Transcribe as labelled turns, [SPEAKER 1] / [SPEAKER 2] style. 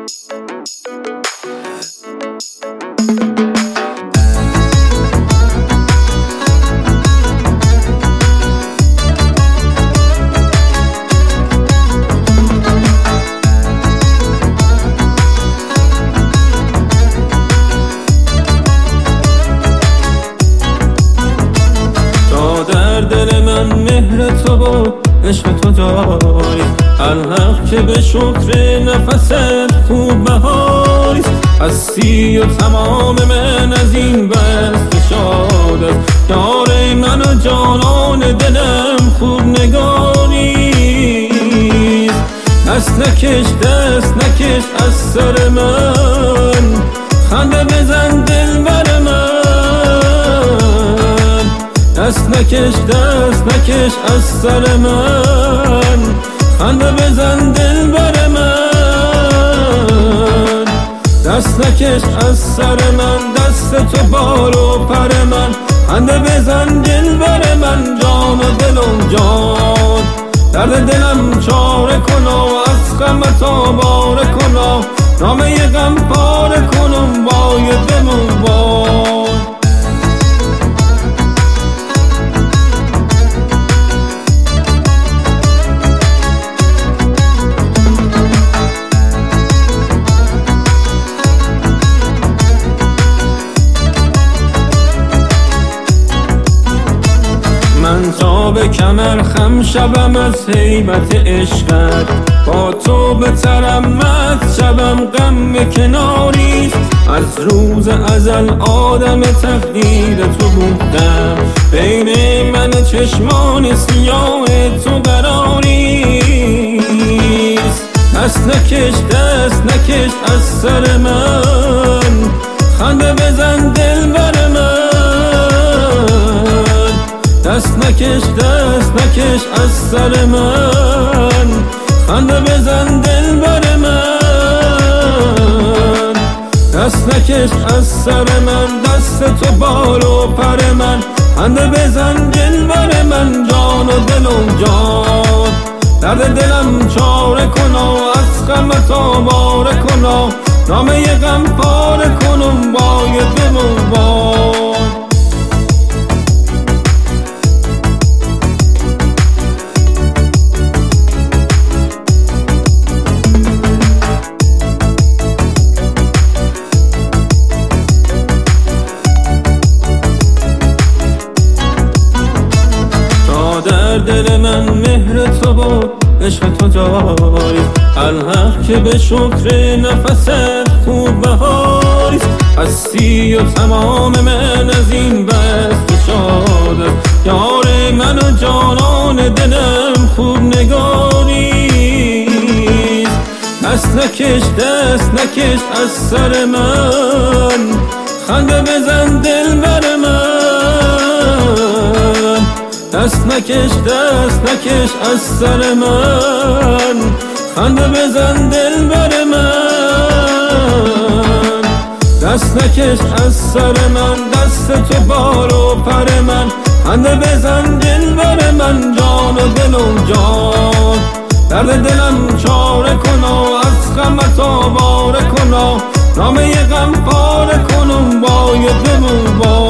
[SPEAKER 1] دل من مهر تو و عشق تو جاری، الحق که به شکر نفست خوب بهاریست. هستی و تمام من از این بست شاد است، یار من و جانان دلم خوب نگاریست. دست نکش از سر من، خنده بزن دل بر من. دست نکش از سر من، خنده بزن دل بر من. دست نکش از سر من، دست تو بال و پر من. خنده بزن دل بر من، جان و دل و جان. درد دلم چاره کن و از غمت آواره کن و نامه غم پاره کنم وای دلم وای. من تا به کمر خم شبم از هیبت عشقت، با تو به ترمت شبم غم کناریست. از روز ازل آدم تقدیر تو بودم، بین من چشمان سیاه تو قراریست. دست نکش از سر من، خنده بزن دل بر من. دست نکش از سر من، خنده بزن دل بر من. دست نکش از سر من، دست تو بال و پر من. خنده بزن دل بر من، جان و دل و جان. درد دلم چاره کن و از غمت آواره کن و نامه غم پاره کنم وای دل و وای. در دل من مهر تو و عشق تو جاری، الحق که به شکر نفست خوب بهاریست. هستی و تمام من از این بست شاد است، یار من و جانان دلم خوب نگاریست. دست نکش از سر من، خنده بزن دل بر من. دست نکش از سر من، خنده بزن دل بر من. دست نکش از سر من، دست تو بال و پر من. خنده بزن دل بر من، جان و دل و جان. درد دلم چاره کن و از غمت آواره کن و نامه غم پاره کنم وای دل و وای.